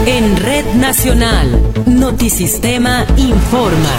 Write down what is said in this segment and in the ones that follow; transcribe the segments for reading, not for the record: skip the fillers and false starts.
En Red Nacional, Notisistema informa.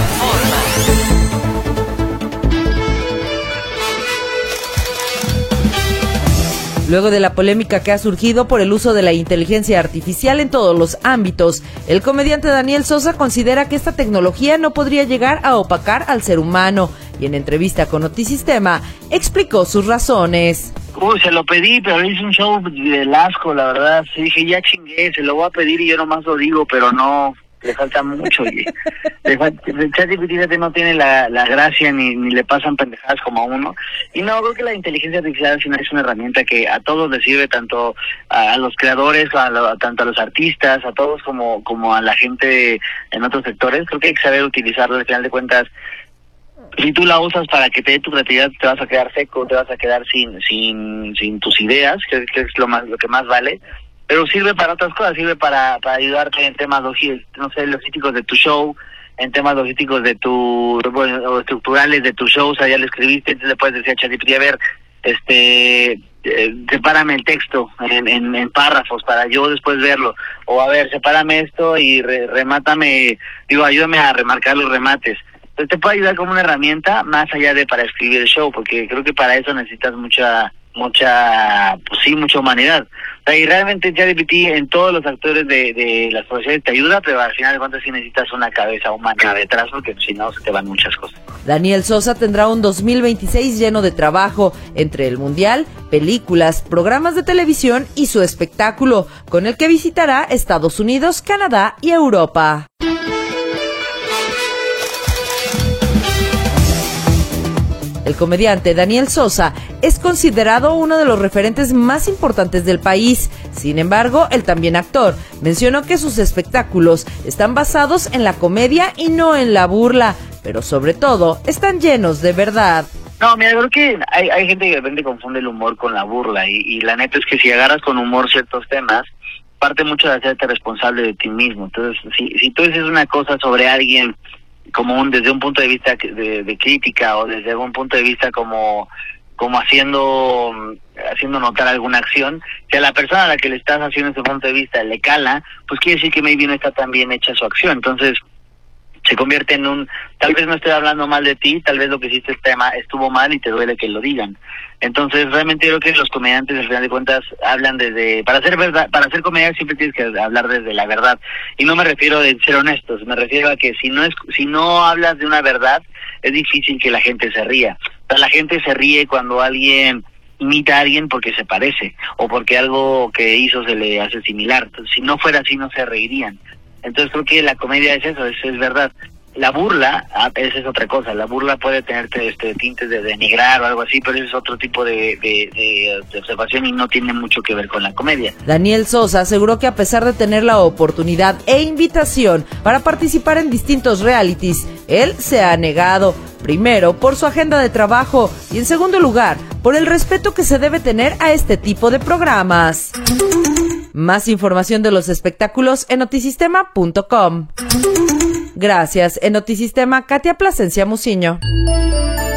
Luego de la polémica que ha surgido por el uso de la inteligencia artificial en todos los ámbitos, el comediante Daniel Sosa considera que esta tecnología no podría llegar a opacar al ser humano y en entrevista con Notisistema explicó sus razones. Se lo pedí, pero hice un show del asco, la verdad. Sí, dije, ya chingué, se lo voy a pedir y yo nomás lo digo, pero no, le falta mucho. El ChatGPT no tiene la gracia ni le pasan pendejadas como a uno. Y no, creo que la inteligencia artificial al final es una herramienta que a todos les sirve, tanto a los creadores, tanto a los artistas, a todos como a la gente en otros sectores. Creo que hay que saber utilizarlo. Al final de cuentas, si tú la usas para que te dé tu creatividad, te vas a quedar seco, te vas a quedar sin tus ideas, que es lo que más vale. Pero sirve para otras cosas, sirve para ayudarte en temas logísticos de tu show, en temas logísticos o estructurales de tu show. O sea, ya le escribiste, entonces le puedes decir a ChatGPT, a ver, sepárame el texto en párrafos para yo después verlo, o a ver, sepárame esto y ayúdame a remarcar los remates. Entonces te puede ayudar como una herramienta más allá de para escribir el show, porque creo que para eso necesitas mucha humanidad. O sea, y realmente ChatGPT en todos los actores de las profesiones te ayuda, pero al final de cuentas sí necesitas una cabeza humana detrás, porque si no se te van muchas cosas. Daniel Sosa tendrá un 2026 lleno de trabajo, entre el mundial, películas, programas de televisión y su espectáculo, con el que visitará Estados Unidos, Canadá y Europa. El comediante Daniel Sosa es considerado uno de los referentes más importantes del país. Sin embargo, el también actor mencionó que sus espectáculos están basados en la comedia y no en la burla, pero sobre todo están llenos de verdad. No, mira, creo que hay gente que de repente confunde el humor con la burla y la neta es que si agarras con humor ciertos temas, parte mucho de hacerte responsable de ti mismo. Entonces, si tú dices una cosa sobre alguien desde un punto de vista de crítica, o desde un punto de vista como haciendo notar alguna acción, si a la persona a la que le estás haciendo ese punto de vista le cala, pues quiere decir que maybe no está tan bien hecha su acción. Entonces se convierte en tal vez no estoy hablando mal de ti, tal vez lo que hiciste estuvo mal y te duele que lo digan. Entonces realmente creo que los comediantes al final de cuentas hablan para hacer comedia siempre tienes que hablar desde la verdad, y no me refiero de ser honestos, me refiero a que si no hablas de una verdad, es difícil que la gente se ría. O sea, la gente se ríe cuando alguien imita a alguien porque se parece, o porque algo que hizo se le hace similar. Entonces, si no fuera así, no se reirían. Entonces creo que la comedia es eso, es verdad. La burla, esa es otra cosa. La burla puede tener tintes de denigrar o algo así, pero ese es otro tipo de observación y no tiene mucho que ver con la comedia. Daniel Sosa aseguró que a pesar de tener la oportunidad e invitación para participar en distintos realities, él se ha negado. Primero, por su agenda de trabajo y en segundo lugar, por el respeto que se debe tener a este tipo de programas. Más información de los espectáculos en notisistema.com. Gracias. En Notisistema, Katia Plasencia Muciño.